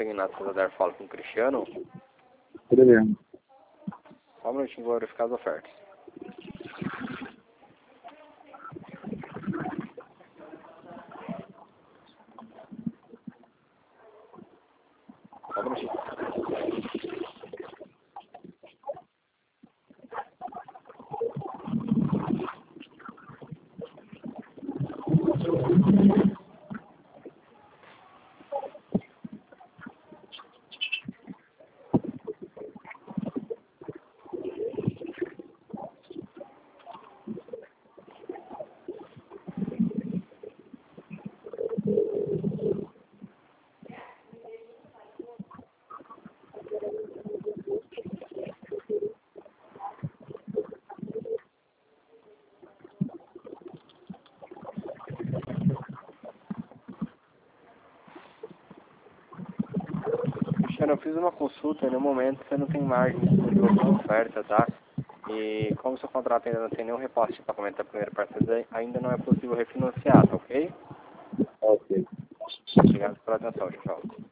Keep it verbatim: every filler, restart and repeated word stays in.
conseguindo acessar fala com o Cristiano? Tudo bem. Só um minutinho, vou verificar as ofertas. Só um minutinho. Eu fiz uma consulta e no momento você não tem margem de oferta, tá? E como seu contrato ainda não tem nenhum repasse de pagamento da primeira parcela, ainda não é possível refinanciar, tá ok? Ok. Obrigado pela atenção, tchau.